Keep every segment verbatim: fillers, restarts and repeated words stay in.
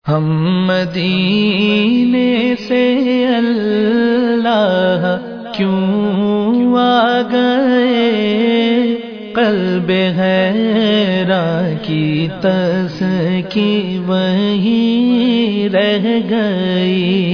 ہم مدینے سے اللہ کیوں آ گئے، قلب حیران کی تسکی وہیں رہ گئی۔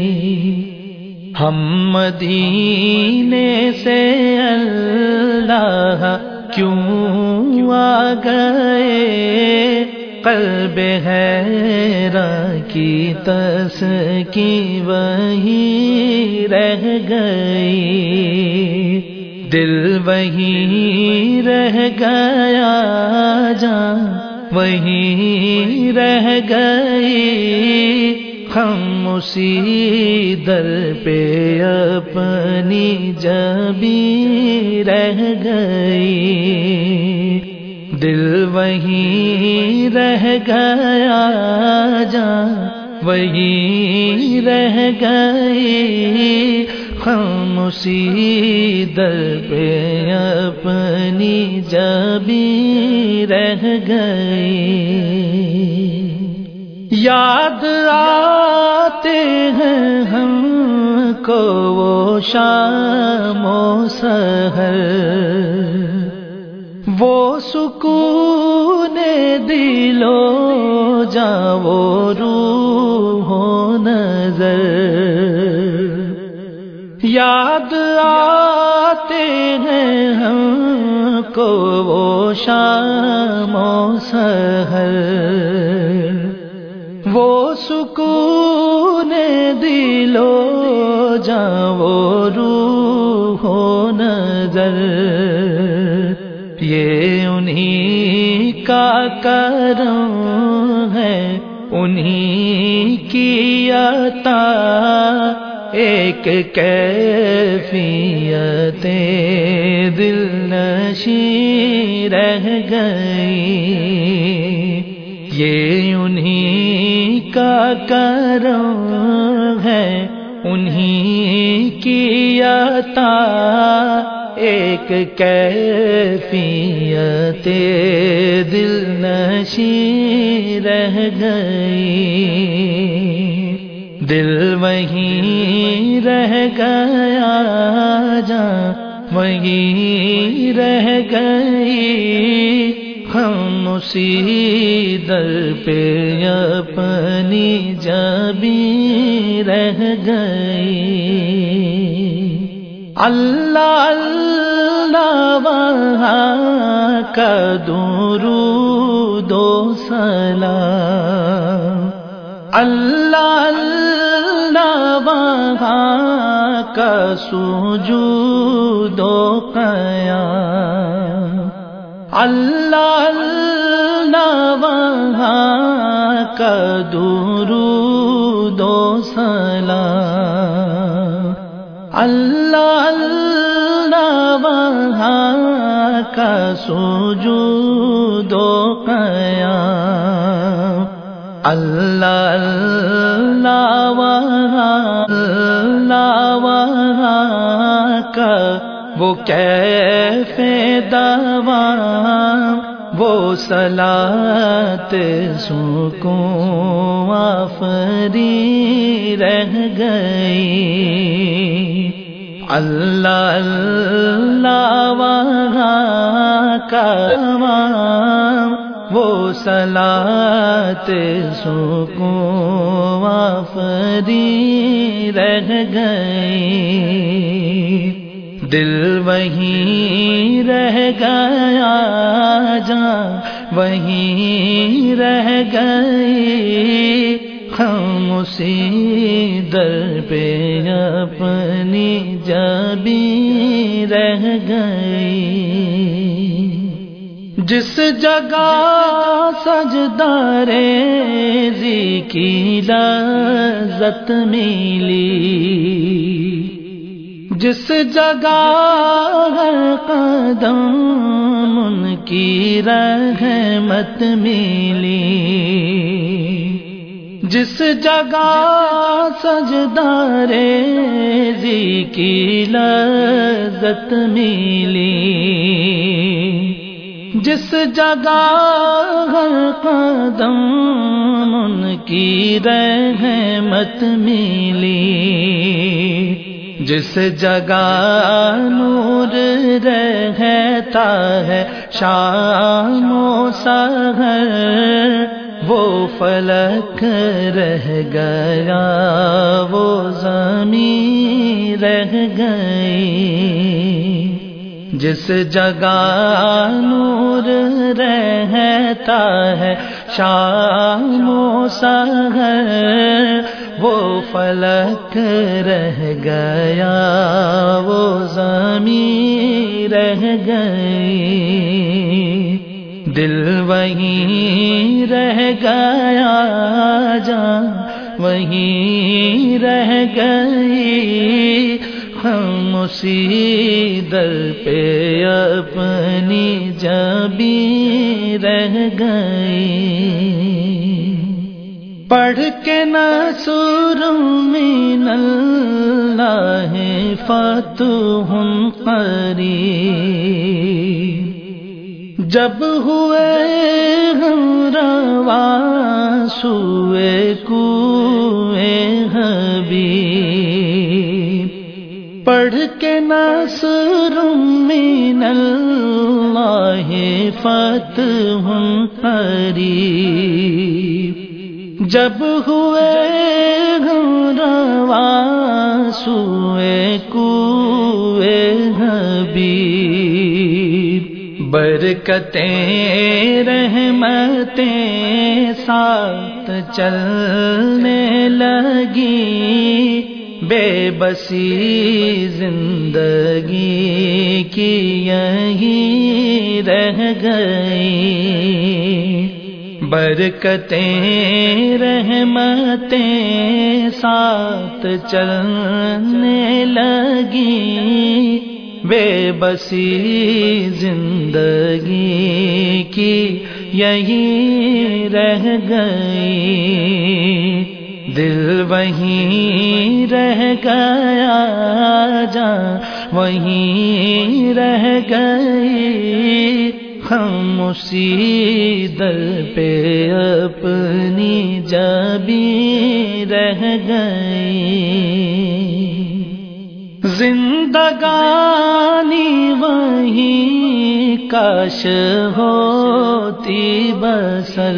ہم مدینے سے اللہ کیوں آ گئے، قلب حیران کی تسکی وہیں رہ گئی، دل وہیں رہ گیا، جان وہیں رہ گئی، ہم اسی در پہ اپنی جبیں رہ گئی، دل وہیں رہ گیا، جان وہیں رہ گئی، ہم اسی در پہ اپنی جبیں رہ گئی۔ یاد آتے ہیں ہم کو وہ شام و سحر، وہ سکون دل و جاں وہ روح و نظر، یاد آتے ہیں ہم کو وہ شام و سحر، وہ سکون دل و جاں وہ روح و نظر، یہ انہی کا کرم ہے، انہی کی عطا، ایک کیفیت دل نشیں رہ گئی، یہ انہی کا کرم ہے، انہی کی عطا، ایک کیفیت دل نشیں رہ گئی، دل وہیں رہ گیا، جان وہیں رہ گئی، ہم اسی در پہ اپنی جبیں رہ گئی۔ اللہ اللہ وہاں کا درود و سلام، اللہ اللہ وہاں کا سجود و قیام، اللہ اللہ وہاں کا درود و سلام، اللہ اللہ وہاں کا سجود و قیام، اللہ اللہ وہاں اللہ وہاں کا وہ کیف دوام، وہ صلاۃ سکون آفری رہ گئی، اللہ اللہ وہاں کا وہ صلاۃ سکون آفری رہ گئی، دل وہیں رہ گیا، جان وہیں رہ گئی، ہم اسی در پہ اپنی جبیں رہ گئی، جس جگہ سجدہ ریزی کی لذت ملی، جس جگہ ہر قدم ان کی رحمت ملی، جس جگہ سجدہ ریزی کی لذت ملی، جس جگہ ہر قدم ان کی رحمت ملی، جس جگہ نور رہتا ہے شام و سحر، وہ فلک رہ گیا وہ زمین رہ گئی، جس جگہ نور رہتا ہے شام و سحر، وہ فلک رہ گیا وہ زمین رہ گئی، دل وہیں رہ گیا جان وہیں رہ گئی، ہم اسی در پہ اپنی جبیں رہ گئی، پڑھ کے نصر من اللہ فتح قریب، جب ہوئے ہم رواں سوئے کوئے حبیب، پڑھ کے نصر من اللہ فتح قریب، جب ہوئے ہم رواں سوئے کوئے حبیب، برکتیں رحمتیں ساتھ چلنے لگی، بے بسی زندگی کی یہیں رہ گئی، برکتیں رحمتیں ساتھ چلنے لگی، بے بسی زندگی کی یہیں رہ گئی، دل وہیں رہ گیا جان وہیں رہ گئی، ہم اسی در پہ اپنی جبیں رہ گئی، زندگانی وہیں کاش ہوتی بسر،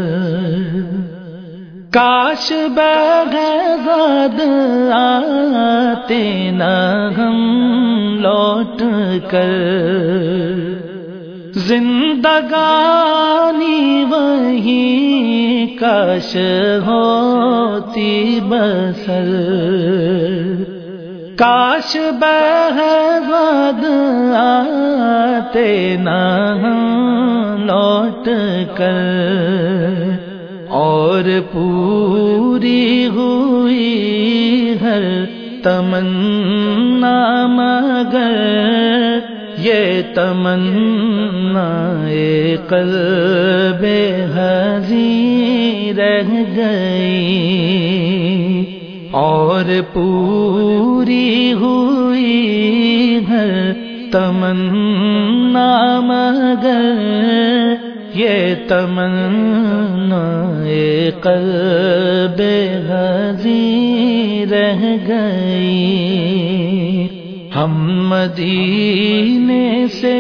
کاش بغضب آتے نہ ہم لوٹ کر، زندگانی وہیں کاش ہوتی بسر، کاش بغضب آتے نہ ہم لوٹ کر، اور پوری ہوئی ہر تمنا مگر یہ تمنا قلب حزین رہ گئی، اور پوری ہوئی ہر تمنا مگر یہ تمنا قلب حزین رہ گئی، ہم مدینے سے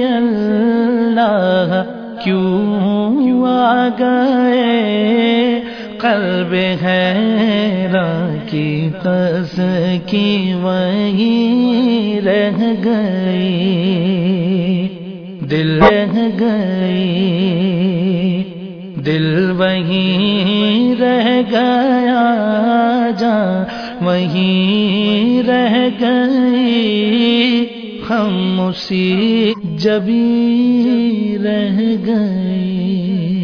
اللہ کیوں آ گئے، قلب حیران کی تسکی وہیں رہ گئی، دل رہ گئی، دل وہیں رہ گیا جان وہیں رہ گئی، ہم اسی جبیں رہ گئے۔